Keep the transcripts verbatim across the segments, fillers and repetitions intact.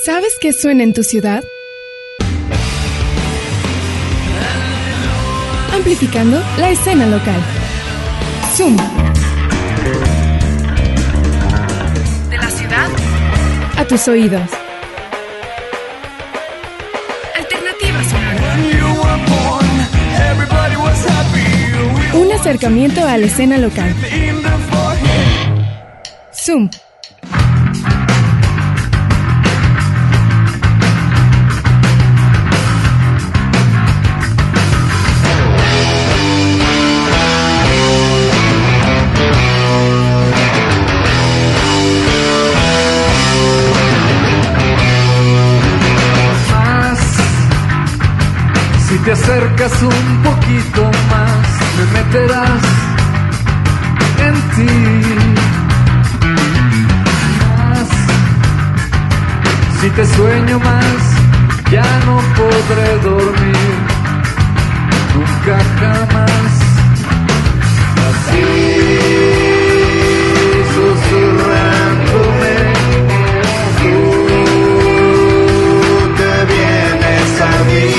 ¿Sabes qué suena en tu ciudad? Amplificando la escena local. Zoom. De la ciudad a tus oídos. Alternativa sonora. Un acercamiento a la escena local. Zoom. Si te acercas un poquito más, me meterás en ti. Más. Si te sueño más, ya no podré dormir, nunca jamás. Así, susurrándome, tú te vienes a mí.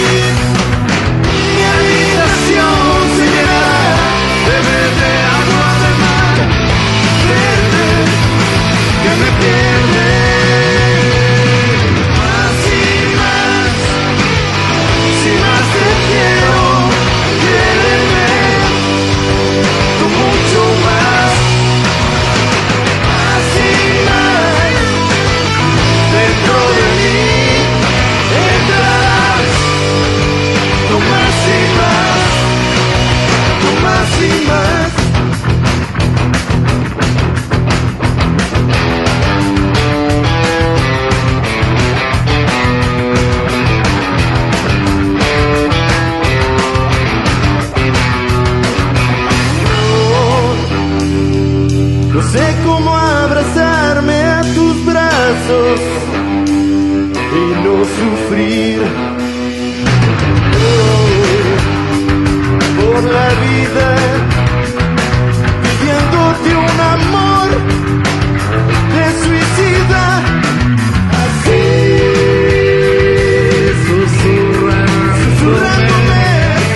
No sé cómo abrazarme a tus brazos y no sufrir. Oh, por la vida, pidiéndote un amor de suicida. Así, susurrando, susurrándome.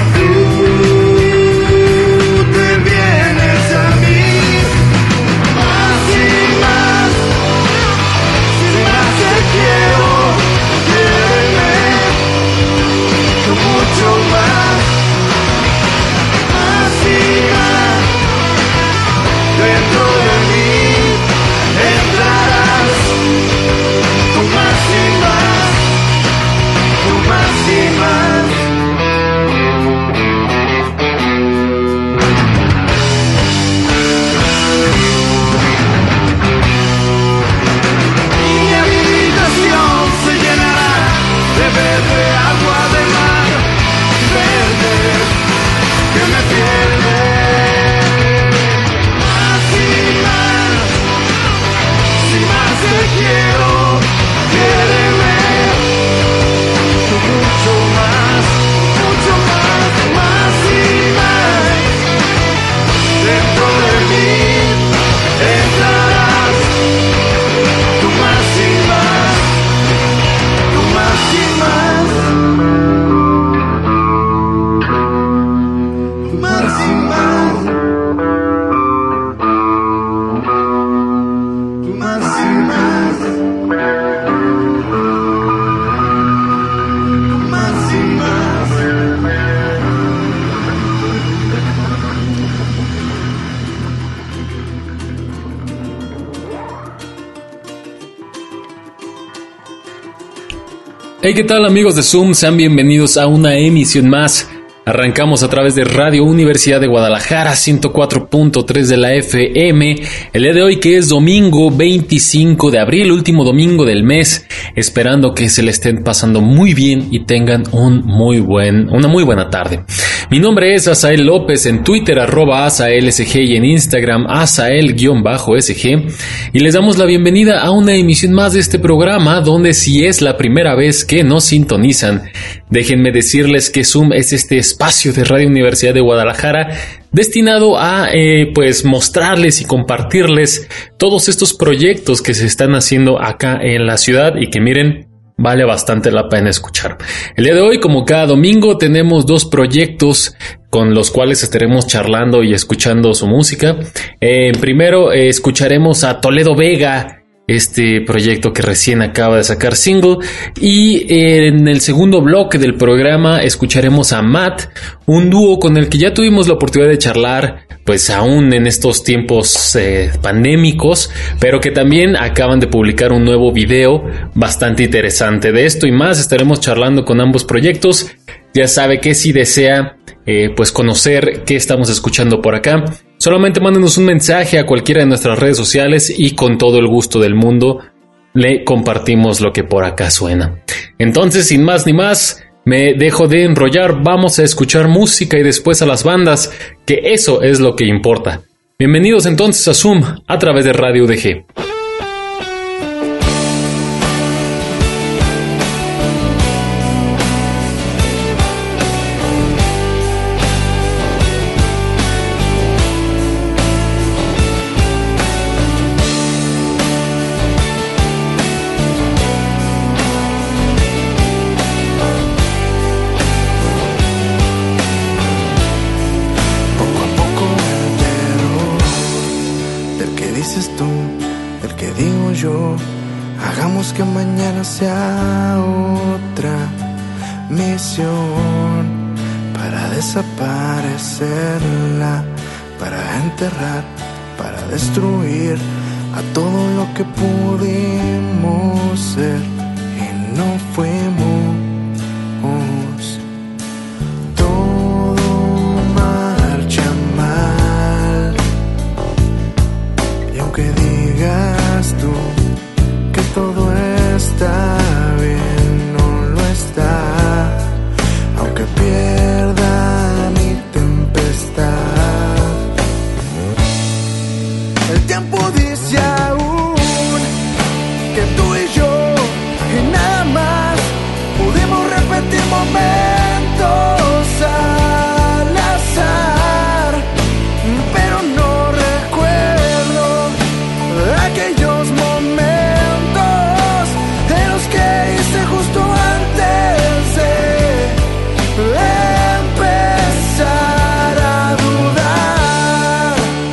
Hey, ¿qué tal amigos de Zoom? Sean bienvenidos a una emisión más. Arrancamos a través de Radio Universidad de Guadalajara, ciento cuatro punto tres de la F M. El día de hoy, que es domingo veinticinco de abril, último domingo del mes, esperando que se le estén pasando muy bien y tengan un muy buen, una muy buena tarde. Mi nombre es Asael López, en Twitter arroba AsaelSG y en Instagram Asael-SG, y les damos la bienvenida a una emisión más de este programa, donde si es la primera vez que nos sintonizan, déjenme decirles que Zoom es este espacio de Radio Universidad de Guadalajara destinado a eh, pues mostrarles y compartirles todos estos proyectos que se están haciendo acá en la ciudad y que miren, vale bastante la pena escuchar. El día de hoy, como cada domingo, tenemos dos proyectos con los cuales estaremos charlando y escuchando su música. Eh, primero eh, escucharemos a Toledo Vega, este proyecto que recién acaba de sacar single, y eh, en el segundo bloque del programa escucharemos a Matt, un dúo con el que ya tuvimos la oportunidad de charlar, pues aún en estos tiempos eh, pandémicos, pero que también acaban de publicar un nuevo video bastante interesante. De esto y más estaremos charlando con ambos proyectos. Ya sabe que si desea eh, pues conocer qué estamos escuchando por acá, solamente mándenos un mensaje a cualquiera de nuestras redes sociales y con todo el gusto del mundo le compartimos lo que por acá suena. Entonces, sin más ni más, me dejo de enrollar, vamos a escuchar música y después a las bandas, que eso es lo que importa. Bienvenidos entonces a Zoom a través de Radio U D G. Que mañana sea otra misión para desaparecerla, para enterrar, para destruir a todo lo que pudimos ser y no fuimos. Todo marcha mal y aunque digas tú que todo está bien, no lo está, aunque pierda mi tempestad. El tiempo dice aún que tú y yo y nada más pudimos repetir momentos al azar, pero no recuerdo aquellos momentos justo antes de empezar a dudar.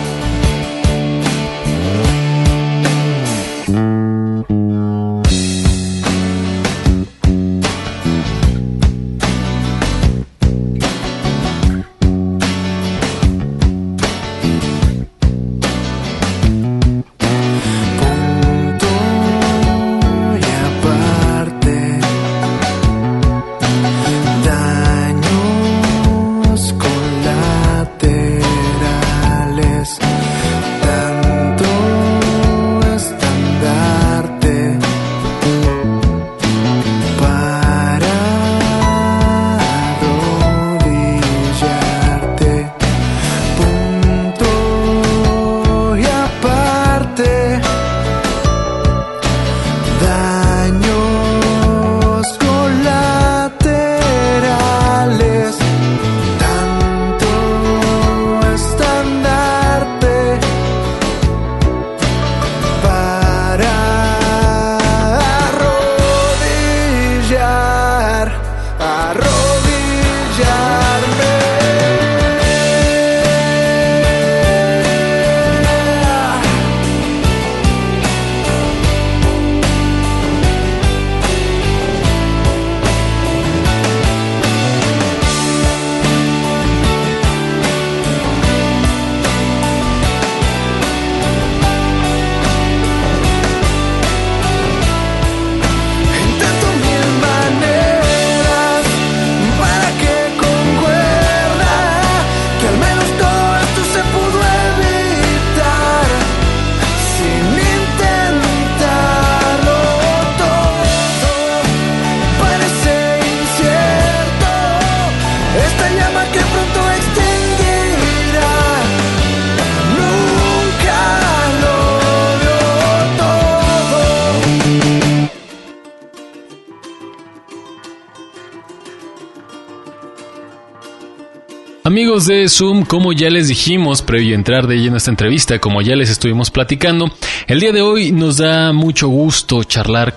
Amigos de Zoom, como ya les dijimos previo a entrar de lleno a esta entrevista, como ya les estuvimos platicando, el día de hoy nos da mucho gusto charlar con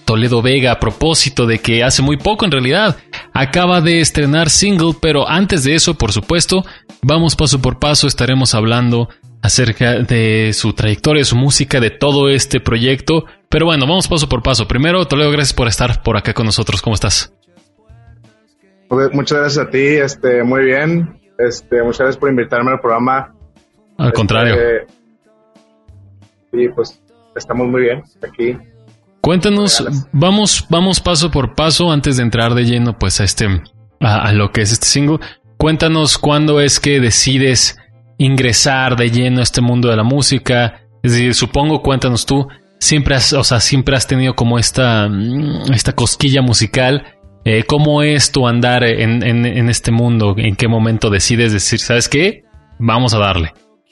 Toledo Vega, a propósito de que hace muy poco en realidad acaba de estrenar single, pero antes de eso, por supuesto, vamos paso por paso, estaremos hablando acerca de su trayectoria, de su música, de todo este proyecto. Pero bueno, vamos paso por paso. Primero, Toledo, gracias por estar por acá con nosotros. ¿Cómo estás? Muchas gracias a ti, este, muy bien. Este, muchas gracias por invitarme al programa. Al este, contrario. Y pues estamos muy bien aquí. Cuéntanos, vamos, vamos paso por paso antes de entrar de lleno, pues a este, a, a lo que es este single. Cuéntanos cuándo es que decides ingresar de lleno a este mundo de la música. Es decir, supongo, cuéntanos tú, siempre has, o sea, siempre has tenido como esta, esta cosquilla musical. Eh, ¿Cómo es tu andar en, en, en este mundo? ¿En qué momento decides decir, ¿sabes qué? Vamos a darle.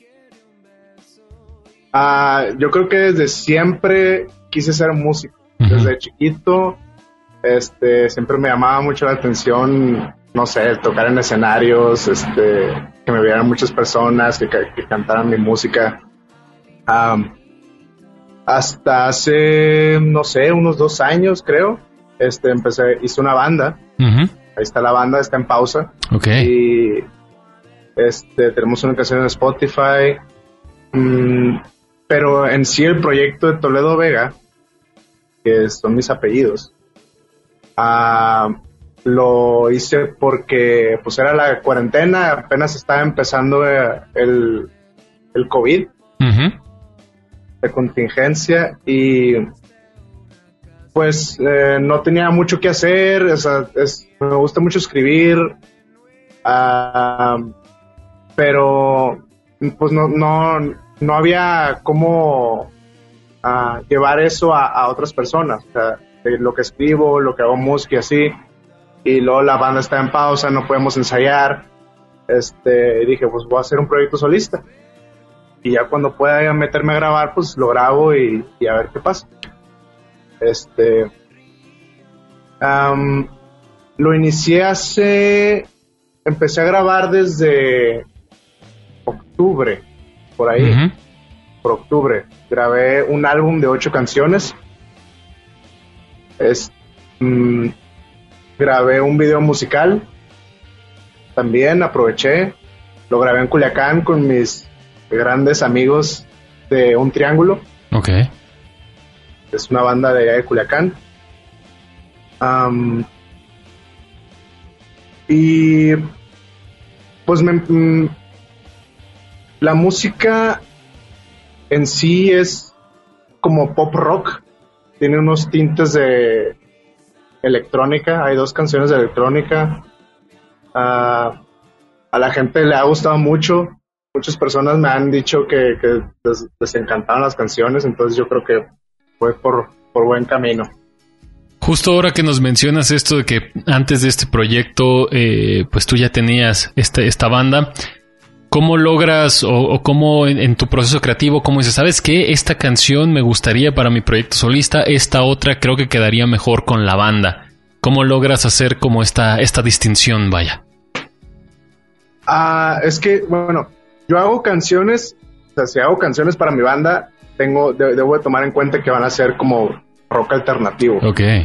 Uh, yo creo que desde siempre quise ser músico. Uh-huh. Desde chiquito, este, siempre me llamaba mucho la atención, no sé, tocar en escenarios, este, que me vieran muchas personas, que, que cantaran mi música. Um, hasta hace, no sé, unos dos años, creo. Este, empecé, hice una banda. Uh-huh. Ahí está la banda, está en pausa. Okay. Y este, tenemos una canción en Spotify. Mm, pero en sí el proyecto de Toledo Vega, que son mis apellidos, uh, lo hice porque pues era la cuarentena, apenas estaba empezando el, el COVID, uh-huh, de contingencia, y pues eh, no tenía mucho que hacer. O sea, es, me gusta mucho escribir, uh, pero pues no, no, no había cómo uh, llevar eso a, a otras personas. O sea, de lo que escribo, lo que hago música y así, y luego la banda está en pausa, no podemos ensayar. Este, y dije, pues voy a hacer un proyecto solista, y ya cuando pueda meterme a grabar, pues lo grabo y, y a ver qué pasa. Este, um, lo inicié hace, empecé a grabar desde octubre, por ahí, uh-huh, por octubre, grabé un álbum de ocho canciones, es, um, grabé un video musical, también aproveché, lo grabé en Culiacán con mis grandes amigos de Un Triángulo. Okay. Es una banda de allá de Culiacán. Um, y pues me, mm, la música en sí es como pop rock. Tiene unos tintes de electrónica. Hay dos canciones de electrónica. Uh, a la gente le ha gustado mucho. Muchas personas me han dicho que, que les, les encantaron las canciones. Entonces yo creo que fue por, por buen camino. Justo ahora que nos mencionas esto de que antes de este proyecto, eh, pues tú ya tenías esta, esta banda, ¿cómo logras o, o cómo en, en tu proceso creativo, cómo dices, ¿sabes qué? Esta canción me gustaría para mi proyecto solista, esta otra creo que quedaría mejor con la banda. ¿Cómo logras hacer como esta, esta distinción, vaya? Ah, es que, bueno, yo hago canciones, o sea, si hago canciones para mi banda, tengo, de, debo de tomar en cuenta que van a ser como rock alternativo. Okay.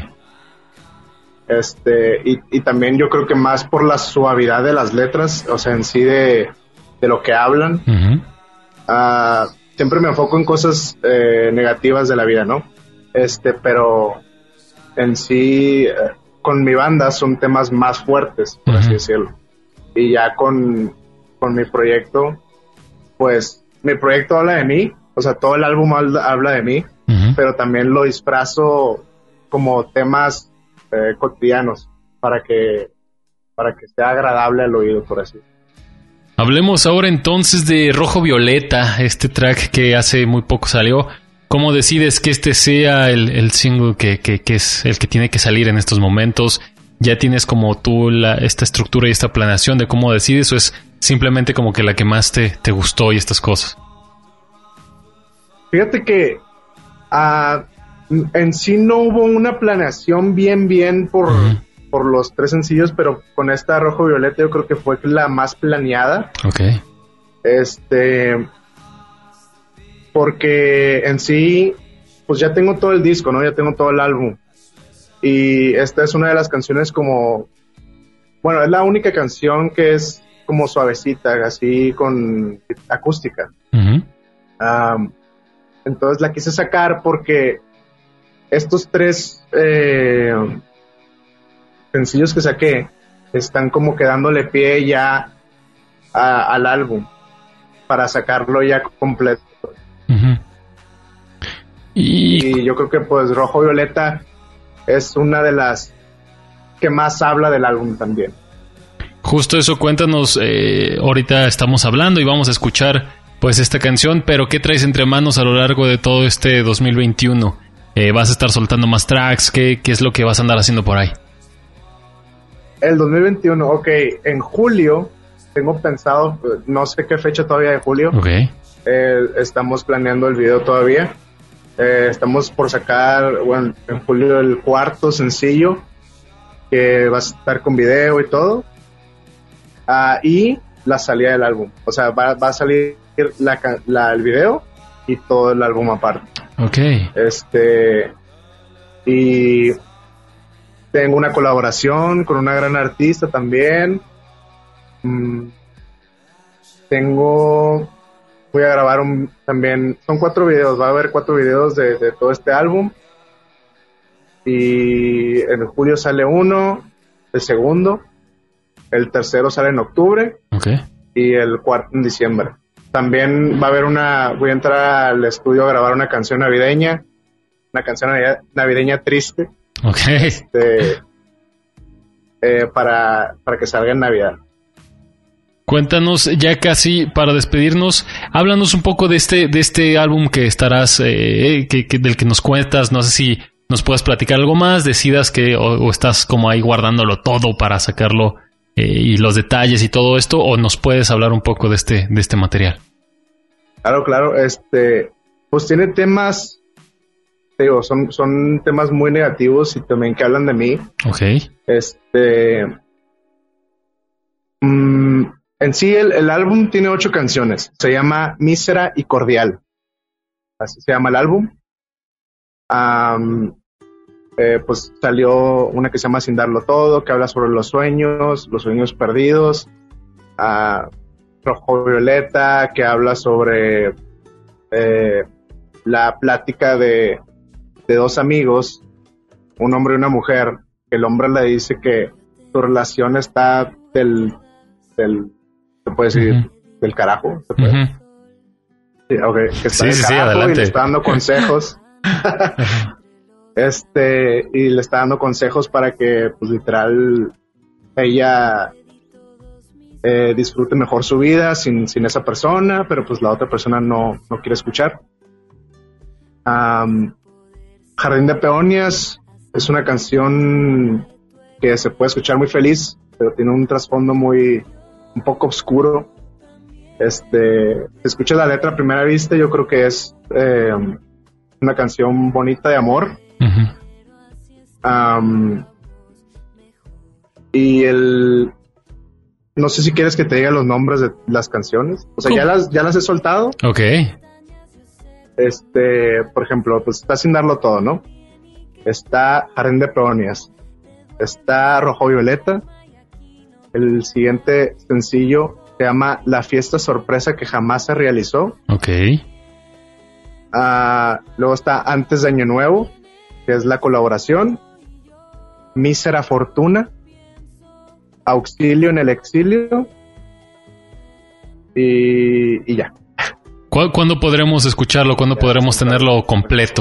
Este, y, y también yo creo que más por la suavidad de las letras, o sea, en sí de, de lo que hablan. Uh-huh. Uh, siempre me enfoco en cosas eh, negativas de la vida, ¿no? Este, pero en sí, eh, con mi banda son temas más fuertes, por uh-huh, así decirlo. Y ya con, con mi proyecto, pues, mi proyecto habla de mí. O sea, todo el álbum habla de mí, uh-huh, pero también lo disfrazo como temas eh, cotidianos para que para que sea agradable al oído, por así. Hablemos ahora entonces de Rojo Violeta, este track que hace muy poco salió. ¿Cómo decides que este sea el, el single que, que, que es el que tiene que salir en estos momentos? ¿Ya tienes como tú la, esta estructura y esta planeación de cómo decides, o es simplemente como que la que más te, te gustó y estas cosas? Fíjate que uh, en sí no hubo una planeación bien bien por, uh-huh, por los tres sencillos, pero con esta Rojo Violeta yo creo que fue la más planeada. Okay. Este, porque en sí, pues ya tengo todo el disco, ¿no? Ya tengo todo el álbum. y esta es una de las canciones como, bueno, es la única canción que es como suavecita, así con acústica. Uh-huh. Um, entonces la quise sacar porque estos tres eh, sencillos que saqué están como que dándole pie ya a, al álbum para sacarlo ya completo. Uh-huh. y... y yo creo que pues Rojo Violeta es una de las que más habla del álbum también. Justo eso, cuéntanos, eh, ahorita estamos hablando y vamos a escuchar pues esta canción, pero ¿qué traes entre manos a lo largo de todo este dos mil veintiuno? Eh, ¿Vas a estar soltando más tracks? ¿Qué, qué es lo que vas a andar haciendo por ahí? El dos mil veintiuno, ok, en julio tengo pensado, no sé qué fecha todavía de julio, okay. eh, estamos planeando el video todavía, eh, estamos por sacar, bueno, en julio el cuarto sencillo, que va a estar con video y todo, uh, y la salida del álbum, o sea, va, va a salir la, la, el video y todo el álbum aparte. Ok. Este, y tengo una colaboración con una gran artista también. Mm, tengo, voy a grabar un, también, son cuatro videos, va a haber cuatro videos de, de todo este álbum. Y en julio sale uno, el segundo, el tercero sale en octubre, okay. Y el cuarto en diciembre. También va a haber una, voy a entrar al estudio a grabar una canción navideña, una canción navideña, navideña triste, okay. este, eh, para, para que salga en Navidad. Cuéntanos, ya casi para despedirnos, háblanos un poco de este, de este álbum que estarás, eh, que, que, del que nos cuentas. No sé si nos puedes platicar algo más, decidas que, o, o estás como ahí guardándolo todo para sacarlo, eh, y los detalles y todo esto, o nos puedes hablar un poco de este, de este material. Claro, claro, este, pues tiene temas, digo, son, son temas muy negativos y también que hablan de mí. Okay. Este, mmm, en sí el, el álbum tiene ocho canciones, se llama Mísera y Cordial, así se llama el álbum. Um, eh, pues salió una que se llama Sin Darlo Todo, que habla sobre los sueños, los sueños perdidos. Uh, Rojo Violeta, que habla sobre eh, la plática de, de dos amigos, un hombre y una mujer. El hombre le dice que su relación está del, del se puede decir, uh-huh. del carajo. ¿Se puede? Uh-huh. Sí, okay, que está sí, del sí, carajo sí, adelante. Y le está dando consejos. este, y le está dando consejos para que, pues, literal, ella eh, disfrute mejor su vida sin, sin esa persona, pero pues la otra persona no, no quiere escuchar. Um, Jardín de Peonias es una canción que se puede escuchar muy feliz, pero tiene un trasfondo muy, un poco oscuro. Este, si escuchas la letra a primera vista, yo creo que es eh, una canción bonita de amor. Uh-huh. Um, y el, no sé si quieres que te diga los nombres de las canciones. O sea, ya las, ya las he soltado. Ok. Este, por ejemplo, pues está Sin Darlo Todo, ¿no? Está Jardín de Peonias. Está Rojo Violeta. El siguiente sencillo se llama La Fiesta Sorpresa que Jamás se Realizó. Ok. Uh, luego está Antes de Año Nuevo, que es la colaboración. Mísera Fortuna. Auxilio en el Exilio. Y, y ya. ¿Cuándo podremos escucharlo? ¿Cuándo podremos tenerlo completo?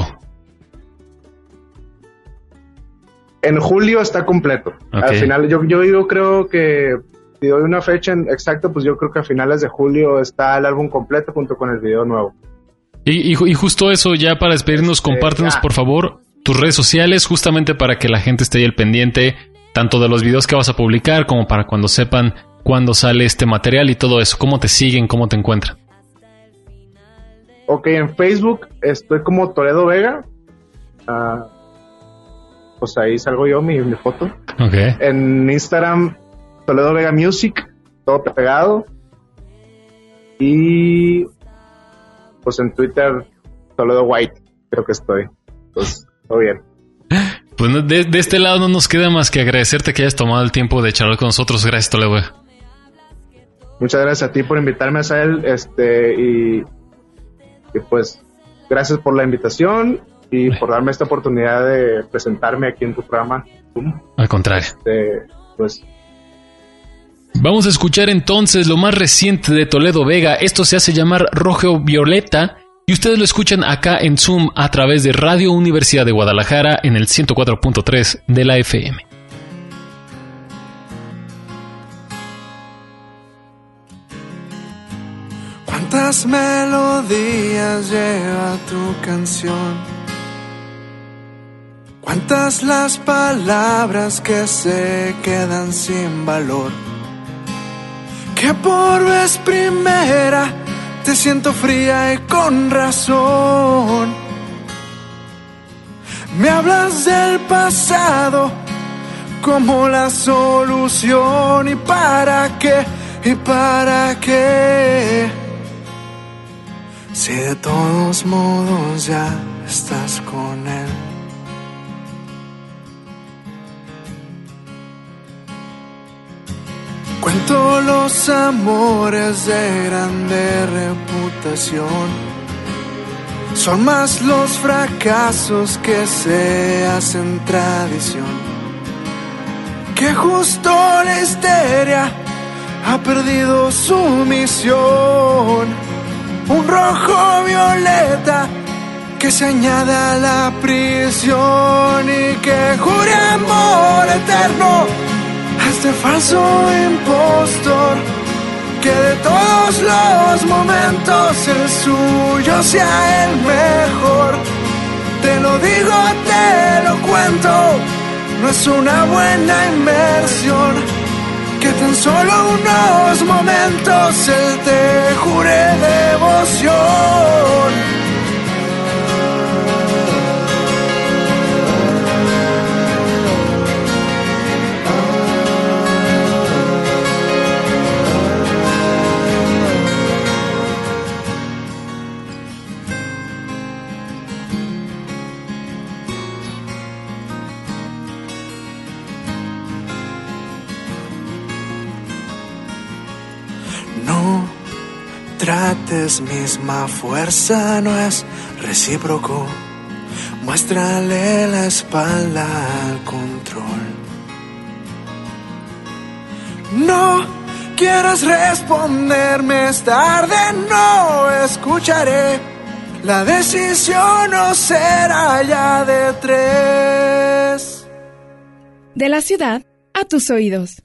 En julio está completo. Okay. Al final, yo, yo, yo creo que si doy una fecha exacta, pues yo creo que a finales de julio está el álbum completo junto con el video nuevo. Y, y, y justo eso, ya para despedirnos, este, compártenos ya. por favor tus redes sociales, justamente para que la gente esté ahí al pendiente, tanto de los videos que vas a publicar, como para cuando sepan cuándo sale este material y todo eso. ¿Cómo te siguen? ¿Cómo te encuentran? Ok, en Facebook estoy como Toledo Vega. Uh, pues ahí salgo yo, mi, mi foto. Okay. En Instagram, Toledo Vega Music, todo pegado. Y pues en Twitter, Toledo White, creo que estoy. Pues todo bien. Pues pues de, de este lado no nos queda más que agradecerte que hayas tomado el tiempo de charlar con nosotros. Gracias, Toledo. Muchas gracias a ti por invitarme, Asael, este, y, y pues gracias por la invitación y por darme esta oportunidad de presentarme aquí en tu programa. Al contrario. Este, pues vamos a escuchar entonces lo más reciente de Toledo Vega. Esto se hace llamar Rojo Violeta y ustedes lo escuchan acá en Zoom a través de Radio Universidad de Guadalajara en el ciento cuatro punto tres de la F M. ¿Cuántas melodías lleva tu canción? ¿Cuántas las palabras que se quedan sin valor? Que por vez primera te siento fría y con razón. Me hablas del pasado como la solución. ¿Y para qué? ¿Y para qué? Si de todos modos ya estás con él. Cuento los amores de grande reputación. Son más los fracasos que se hacen tradición. Que justo la histeria ha perdido su misión. Un rojo violeta que se añade a la prisión y que jure amor eterno a este falso impostor. Que de todos los momentos el suyo sea el mejor. Te lo digo, te lo cuento, no es una buena inversión. Que tan solo unos momentos él te jure devoción. Trates misma fuerza, no es recíproco. Muéstrale la espalda al control. No quieras responderme, es tarde, no escucharé. La decisión no será ya de tres. De la ciudad a tus oídos.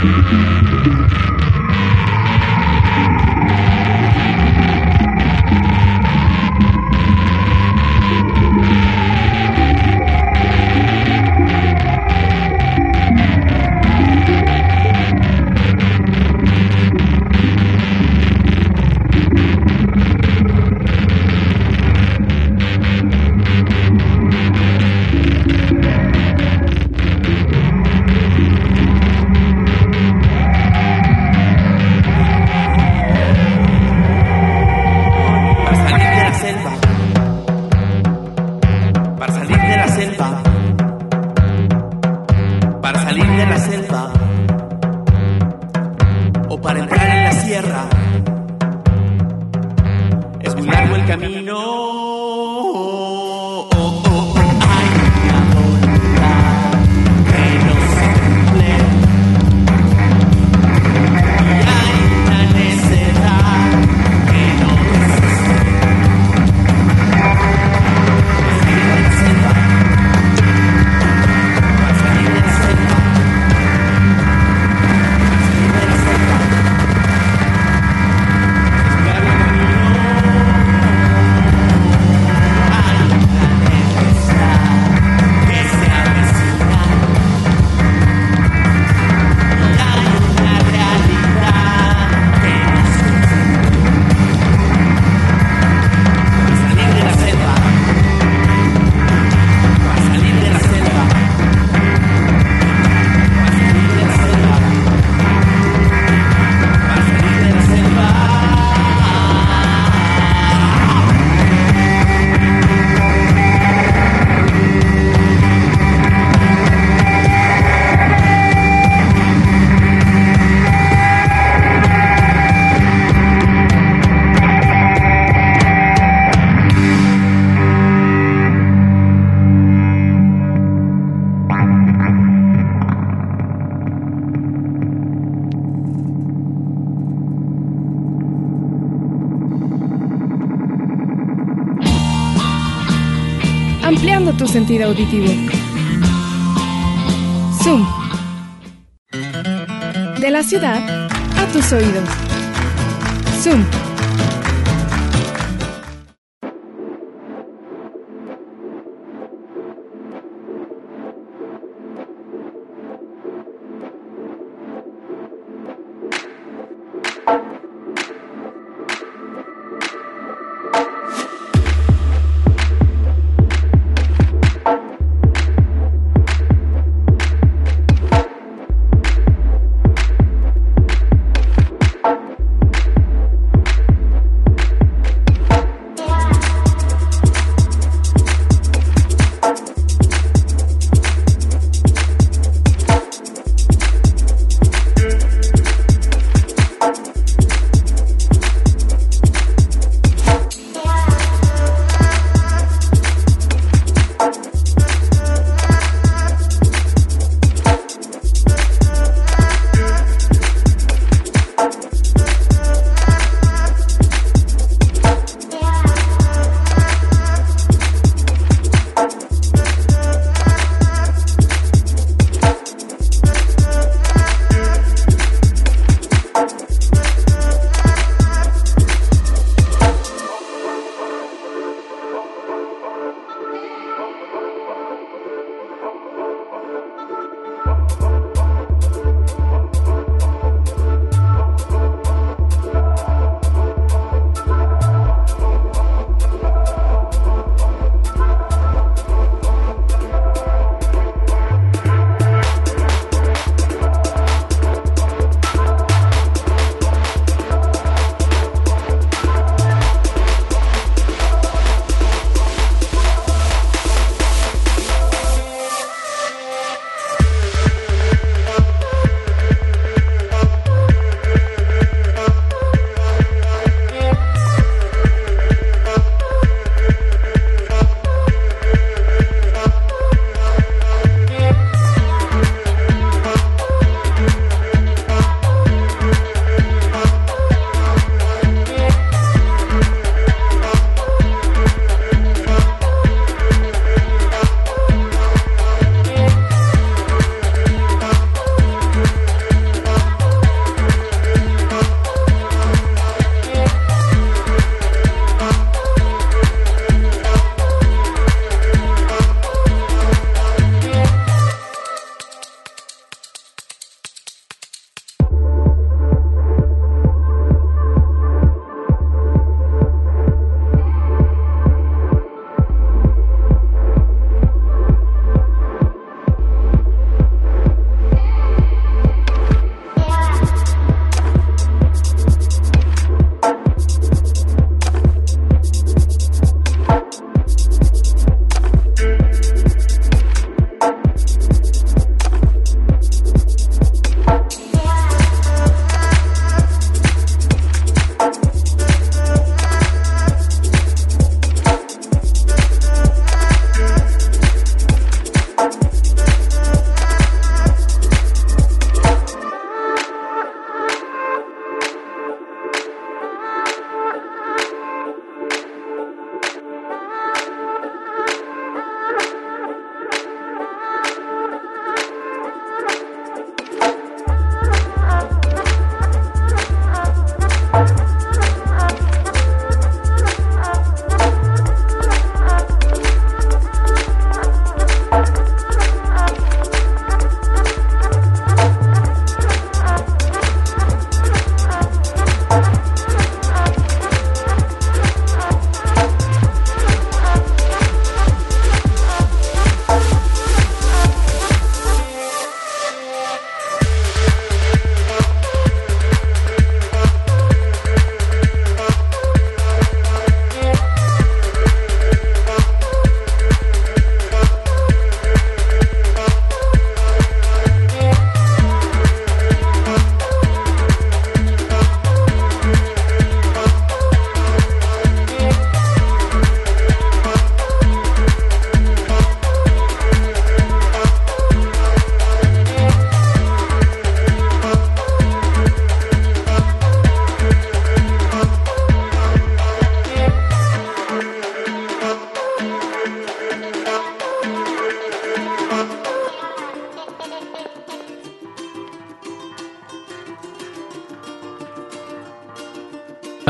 Ampliando tu sentido auditivo. Zoom. De la ciudad a tus oídos. Zoom.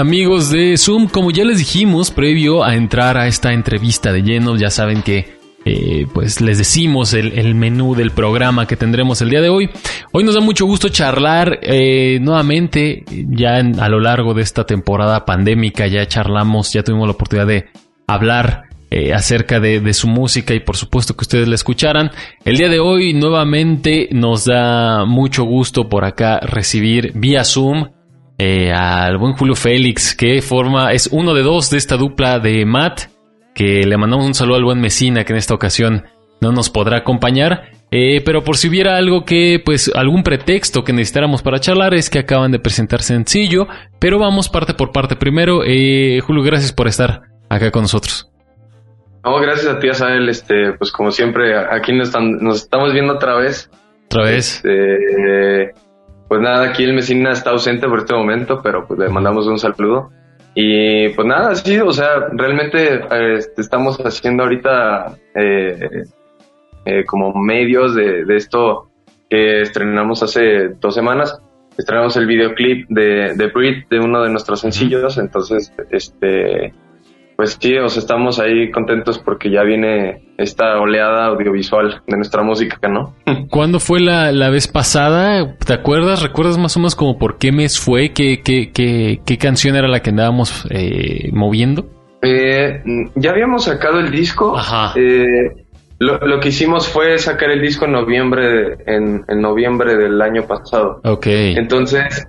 amigos de Zoom, como ya les dijimos previo a entrar a esta entrevista de lleno, ya saben que eh, pues les decimos el, el menú del programa que tendremos el día de hoy. Hoy nos da mucho gusto charlar eh, nuevamente, ya en, a lo largo de esta temporada pandémica ya charlamos, ya tuvimos la oportunidad de hablar eh, acerca de, de su música y por supuesto que ustedes la escucharan. El día de hoy nuevamente nos da mucho gusto por acá recibir vía Zoom eh, al buen Julio Félix, que forma, es uno de dos de esta dupla de Matt, que le mandamos un saludo al buen Mesina, que en esta ocasión no nos podrá acompañar, eh, pero por si hubiera algo que, pues, algún pretexto que necesitáramos para charlar, es que acaban de presentar sencillo, pero vamos parte por parte. Primero, eh, Julio, gracias por estar acá con nosotros. No, gracias a ti, Asael, este, pues como siempre, aquí nos, están, nos estamos viendo otra vez. Otra vez. Este, pues nada, aquí el Mesina está ausente por este momento, pero pues le mandamos un saludo. Y pues nada, sí, o sea, realmente eh, estamos haciendo ahorita eh, eh, como medios de, de esto que estrenamos hace dos semanas. Estrenamos el videoclip de, de Breathe, de uno de nuestros sencillos, entonces, este, pues sí, o sea, estamos ahí contentos porque ya viene esta oleada audiovisual de nuestra música, ¿no? ¿Cuándo fue la, la vez pasada? ¿Te acuerdas? ¿Recuerdas más o menos como por qué mes fue? ¿Qué, qué, qué, qué canción era la que andábamos eh, moviendo? Eh, ya habíamos sacado el disco. Ajá. Eh, lo, lo que hicimos fue sacar el disco en noviembre, en, en noviembre del año pasado. Ok. Entonces,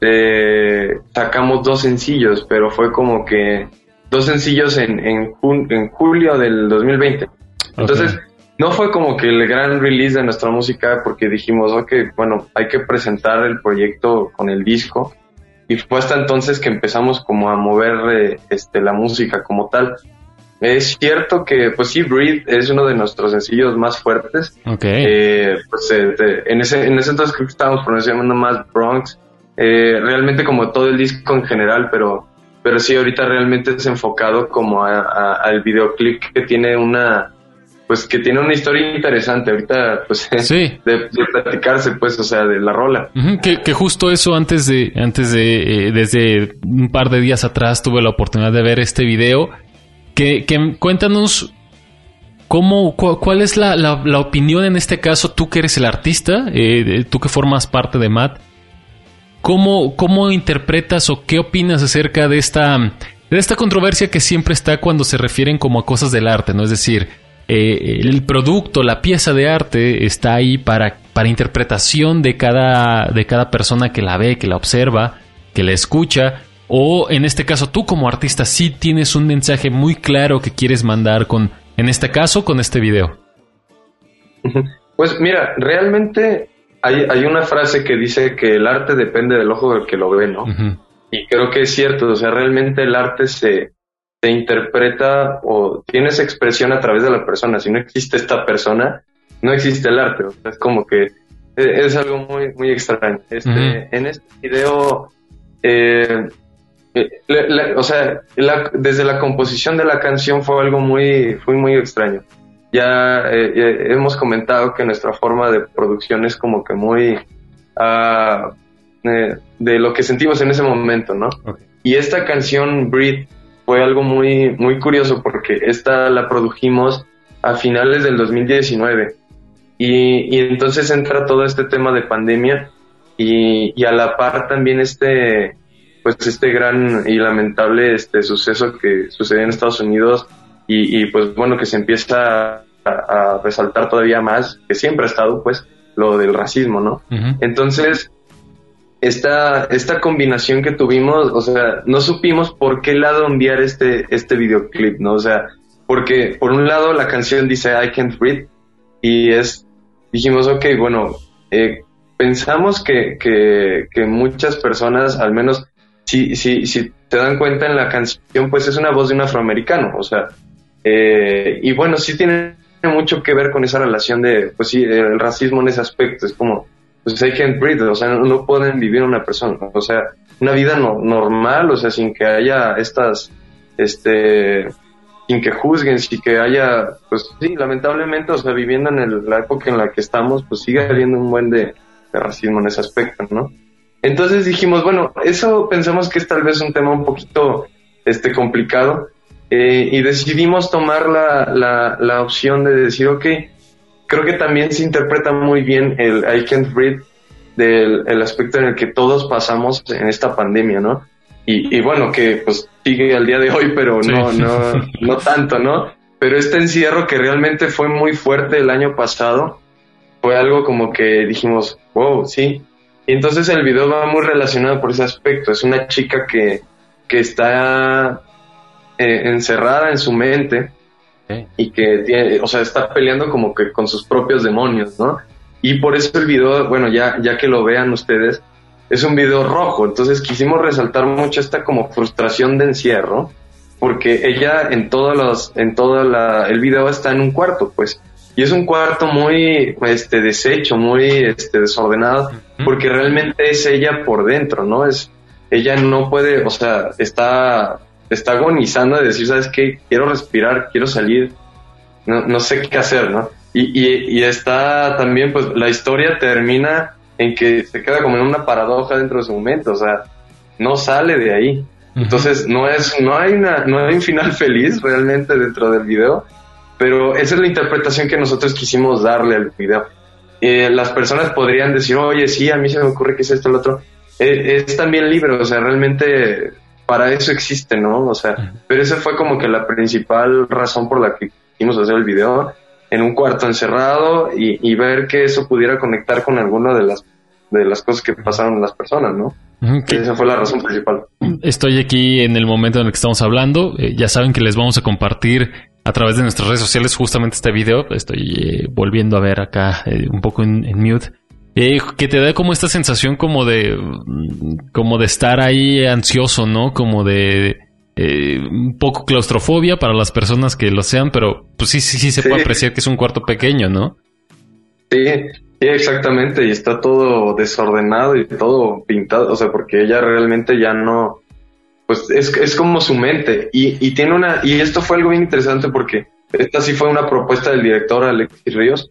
este, sacamos dos sencillos, pero fue como que dos sencillos en, en, jun, en julio del dos mil veinte. Entonces, okay, no fue como que el gran release de nuestra música porque dijimos, ok, bueno, hay que presentar el proyecto con el disco. Y fue hasta entonces que empezamos como a mover eh, este, la música como tal. Es cierto que, pues sí, Breathe es uno de nuestros sencillos más fuertes. Okay. Eh, pues eh, en, ese, en ese entonces creo que estábamos pronunciando más Bronx. Eh, realmente como todo el disco en general, pero... Pero sí, ahorita realmente es enfocado como a, a, al videoclip que tiene una, pues que tiene una historia interesante. Ahorita, pues, sí, de, de platicarse, pues, o sea, de la rola. Uh-huh, que, que justo eso antes de, antes de, eh, desde un par de días atrás tuve la oportunidad de ver este video. Que, que cuéntanos cómo, cu- cuál es la, la, la opinión en este caso, tú que eres el artista, eh, tú que formas parte de Matt. ¿Cómo, ¿Cómo interpretas o qué opinas acerca de esta, de esta controversia que siempre está cuando se refieren como a cosas del arte, ¿no? Es decir, eh, el producto, la pieza de arte está ahí para, para interpretación de cada, de cada persona que la ve, que la observa, que la escucha, o en este caso tú como artista sí tienes un mensaje muy claro que quieres mandar con, en este caso, con este video. Pues mira, realmente... Hay, hay una frase que dice que el arte depende del ojo del que lo ve, ¿no? Uh-huh. Y creo que es cierto, o sea, realmente el arte se, se interpreta o tiene esa expresión a través de la persona. Si no existe esta persona, no existe el arte. O sea, es como que es, es algo muy, muy extraño. Este, uh-huh. En este video, eh, la, la, o sea, la, desde la composición de la canción fue algo muy, fue muy extraño. Ya eh, eh, hemos comentado que nuestra forma de producción es como que muy uh, eh, de lo que sentimos en ese momento, ¿no? Okay. Y esta canción Breathe fue algo muy muy curioso porque esta la produjimos a finales del dos mil diecinueve y, y entonces entra todo este tema de pandemia y, y a la par también este pues este gran y lamentable este suceso que sucedió en Estados Unidos. Y, y pues bueno, que se empieza a, a resaltar todavía más, que siempre ha estado pues lo del racismo, ¿no? Uh-huh. Entonces, esta, esta combinación que tuvimos, o sea, no supimos por qué lado enviar este, este videoclip, ¿no? O sea, porque por un lado la canción dice I Can't Breathe y es, dijimos, ok, bueno, eh, pensamos que, que, que muchas personas, al menos si, si, si te dan cuenta en la canción, pues es una voz de un afroamericano, o sea, Eh, y bueno, sí tiene mucho que ver con esa relación de, pues sí, el racismo en ese aspecto. Es como, pues I can't breathe, o sea, no, no pueden vivir una persona, o sea, una vida no, normal, o sea, sin que haya estas, este, sin que juzguen, sin que haya, pues sí, lamentablemente, o sea, viviendo en el, la época en la que estamos, pues sigue habiendo un buen de, de racismo en ese aspecto, ¿no? Entonces dijimos, bueno, eso pensamos que es tal vez un tema un poquito este, complicado, eh, y decidimos tomar la, la, la opción de decir, ok, creo que también se interpreta muy bien el I Can't Breathe del el aspecto en el que todos pasamos en esta pandemia, ¿no? Y, y bueno, que pues sigue al día de hoy, pero no, sí. no, no tanto, ¿no? Pero este encierro que realmente fue muy fuerte el año pasado, fue algo como que dijimos, wow, sí. Y entonces el video va muy relacionado por ese aspecto. Es una chica que, que está eh, encerrada en su mente, okay, y que tiene, o sea, está peleando como que con sus propios demonios, ¿no? Y por eso el video, bueno, ya, ya que lo vean ustedes, es un video rojo. Entonces quisimos resaltar mucho esta como frustración de encierro, porque ella en todos los, en todo la, el video está en un cuarto, pues. Y es un cuarto muy, este, deshecho, muy, este, desordenado, porque realmente es ella por dentro, ¿no? Es, ella no puede, o sea, está, está agonizando de decir, ¿sabes qué? Quiero respirar, quiero salir, no, no sé qué hacer, ¿no? Y, y, y está también, pues, la historia termina en que se queda como en una paradoja dentro de su momento, o sea, no sale de ahí. Entonces, no es, no hay una, no hay un final feliz realmente dentro del video, pero esa es la interpretación que nosotros quisimos darle al video. Eh, las personas podrían decir, oye, sí, a mí se me ocurre que es esto, lo otro. Eh, es también libre, o sea, realmente para eso existe, ¿no? O sea, pero esa fue como que la principal razón por la que quisimos hacer el video, en un cuarto encerrado, y, y ver que eso pudiera conectar con alguna de las, de las cosas que pasaron las personas, ¿no? Okay. Esa fue la razón principal. Estoy aquí en el momento en el que estamos hablando. Eh, ya saben que les vamos a compartir a través de nuestras redes sociales justamente este video. Estoy eh, volviendo a ver acá eh, un poco en, en mute. Eh, que te da como esta sensación como de como de estar ahí ansioso, ¿no? Como de eh, un poco claustrofobia para las personas que lo sean, pero pues sí, sí, sí se sí. puede apreciar que es un cuarto pequeño, ¿no? Sí, sí, exactamente. Y está todo desordenado y todo pintado, o sea, porque ella realmente ya no... Pues es, es como su mente, y, y tiene una, y esto fue algo bien interesante porque esta sí fue una propuesta del director Alexis Ríos,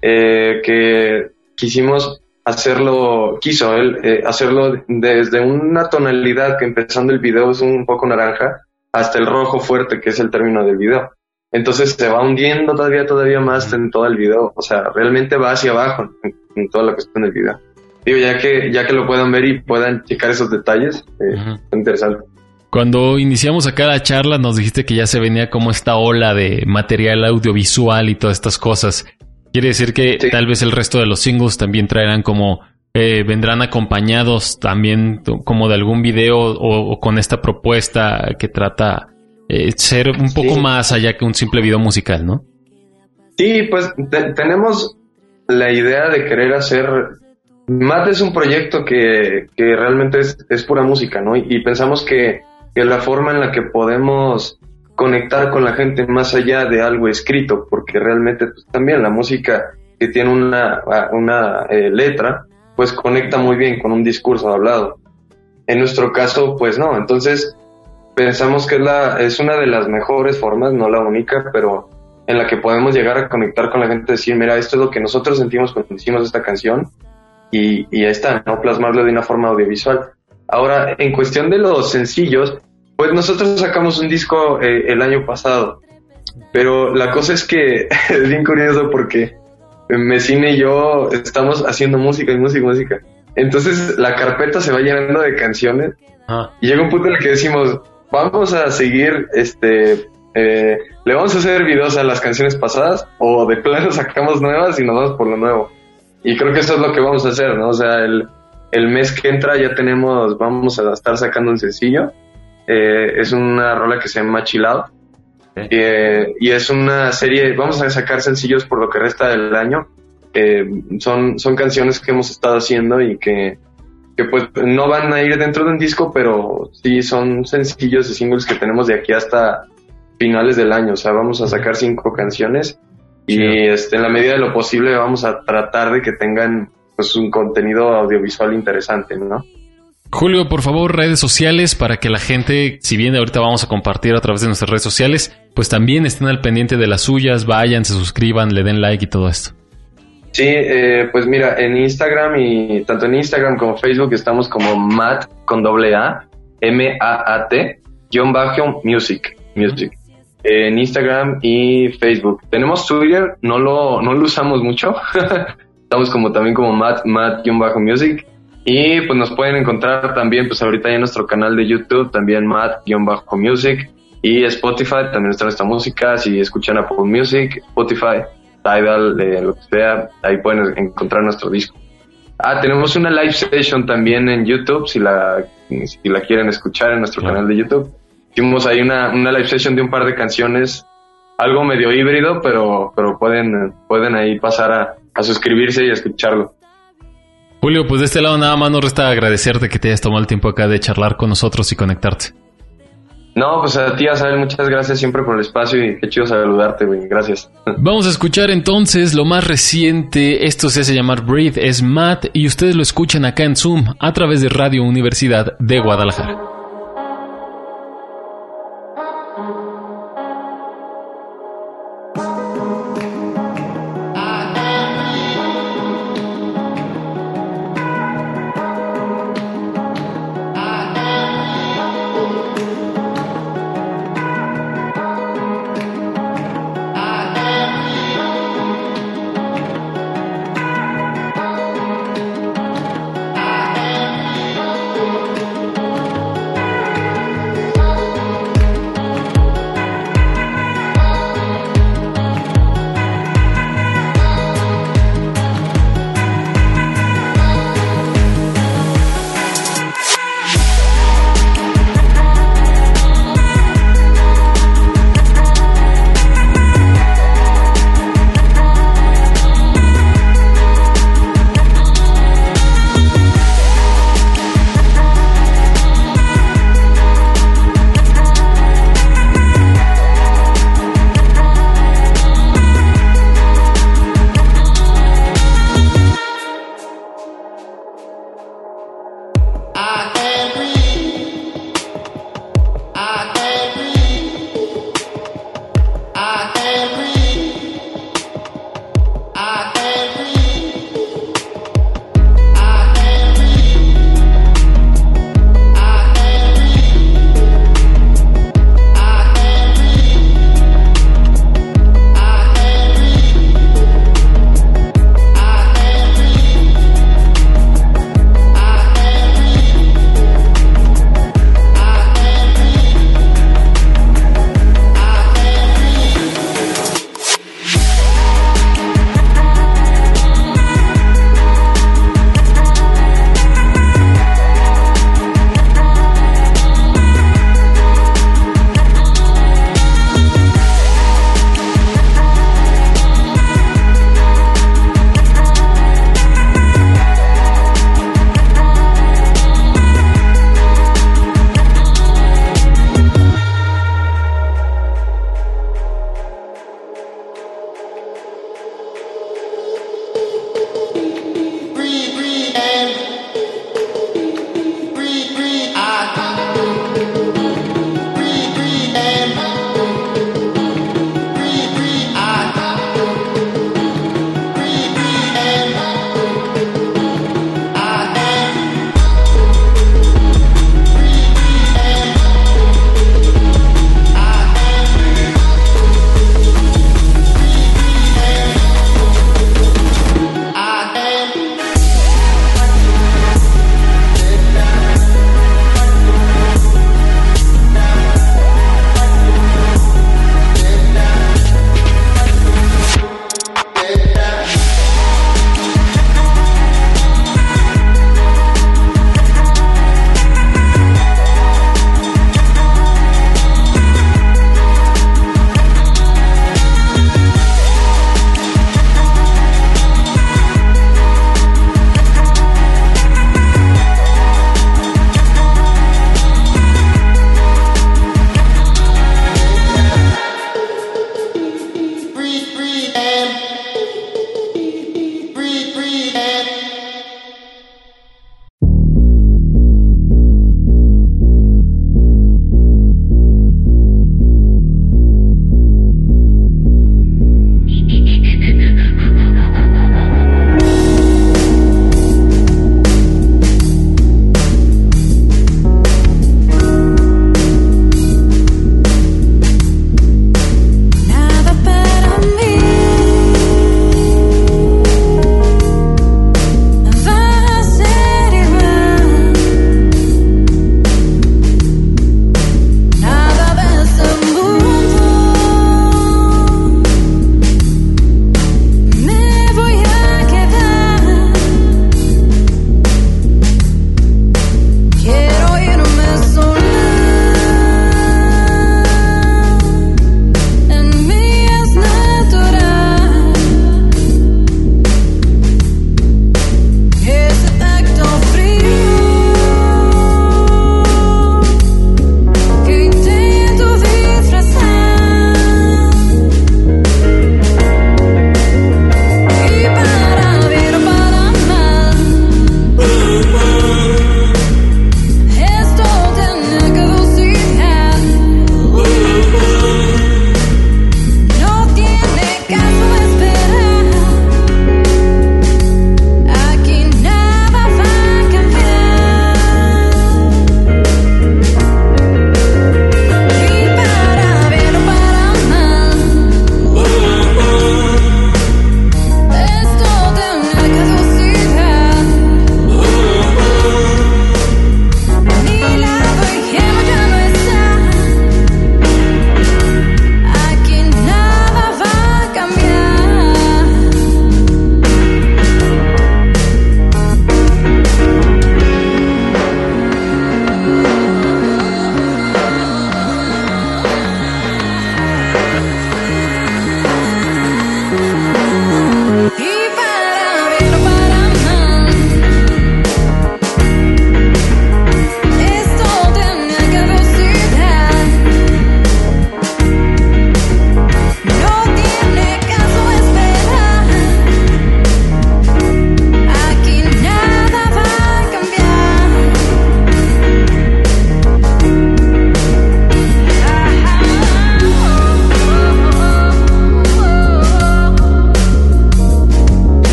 eh, que quisimos hacerlo, quiso él eh, hacerlo desde una tonalidad que empezando el video es un poco naranja hasta el rojo fuerte, que es el término del video. Entonces se va hundiendo todavía, todavía más en todo el video, o sea, realmente va hacia abajo en, en toda la cuestión del video. Digo, ya que, ya que lo puedan ver y puedan checar esos detalles, eh, uh-huh. es interesante. Cuando iniciamos acá la charla nos dijiste que ya se venía como esta ola de material audiovisual y todas estas cosas. ¿Quiere decir que sí. tal vez el resto de los singles también traerán como... Eh, vendrán acompañados también como de algún video o, o con esta propuesta que trata eh, ser un poco sí. más allá que un simple video musical, ¿no? Sí, pues te- tenemos la idea de querer hacer... Más es un proyecto que, que realmente es, es pura música, ¿no? Y, y pensamos que que la forma en la que podemos conectar con la gente más allá de algo escrito, porque realmente pues, también la música que tiene una, una eh, letra, pues conecta muy bien con un discurso hablado. En nuestro caso, pues no. Entonces, pensamos que es, la, es una de las mejores formas, no la única, pero en la que podemos llegar a conectar con la gente, decir, mira, esto es lo que nosotros sentimos cuando hicimos esta canción, y, y ahí está, ¿no? Plasmarlo de una forma audiovisual. Ahora, en cuestión de los sencillos, pues nosotros sacamos un disco eh, el año pasado, pero la cosa es que es bien curioso porque Messina y yo estamos haciendo música y música y música. Entonces la carpeta se va llenando de canciones ah. y llega un punto en el que decimos, vamos a seguir, este, eh, le vamos a hacer videos a las canciones pasadas o de plano sacamos nuevas y nos vamos por lo nuevo. Y creo que eso es lo que vamos a hacer, ¿no? O sea, el, el mes que entra ya tenemos, vamos a estar sacando un sencillo. Eh, es una rola que se llama Chilado, okay. eh, y es una serie, vamos a sacar sencillos por lo que resta del año. Eh, son, son canciones que hemos estado haciendo y que, que pues no van a ir dentro de un disco, pero sí son sencillos y singles que tenemos de aquí hasta finales del año. O sea, vamos a sacar cinco canciones y sí. este, en la medida de lo posible vamos a tratar de que tengan pues un contenido audiovisual interesante, ¿no? Julio, por favor, redes sociales para que la gente, si bien ahorita vamos a compartir a través de nuestras redes sociales, pues también estén al pendiente de las suyas, vayan, se suscriban, le den like y todo esto. Sí, eh, pues mira, en Instagram y tanto en Instagram como Facebook estamos como Matt con doble A, M A A T, guión bajo music, music. Eh, en Instagram y Facebook. Tenemos Twitter, no lo, no lo usamos mucho. Estamos como también como Matt, Matt guión bajo music. Y pues nos pueden encontrar también, pues ahorita ya en nuestro canal de YouTube, también Matt guión bajo music. Y Spotify, también está nuestra música. Si escuchan Apple Music, Spotify, Tidal, eh, lo que sea, ahí pueden encontrar nuestro disco. Ah, tenemos una live session también en YouTube, si la, si la quieren escuchar en nuestro canal de YouTube. Hicimos ahí una, una live session de un par de canciones, algo medio híbrido, pero, pero pueden, pueden ahí pasar a, a suscribirse y a escucharlo. Julio, pues de este lado nada más nos resta agradecerte que te hayas tomado el tiempo acá de charlar con nosotros y conectarte. No, pues a ti, Asael, muchas gracias siempre por el espacio y qué chido saludarte, güey. Gracias. Vamos a escuchar entonces lo más reciente. Esto se hace llamar Breathe, es Matt, y ustedes lo escuchan acá en Zoom a través de Radio Universidad de Guadalajara.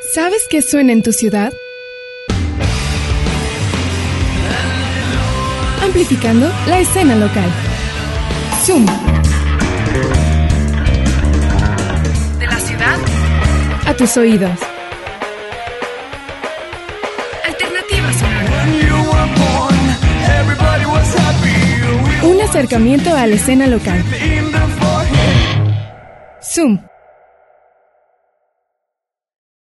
¿Sabes qué suena en tu ciudad? Amplificando la escena local. Zoom. De la ciudad a tus oídos. Alternativa sonora. Un acercamiento a la escena local. Zoom.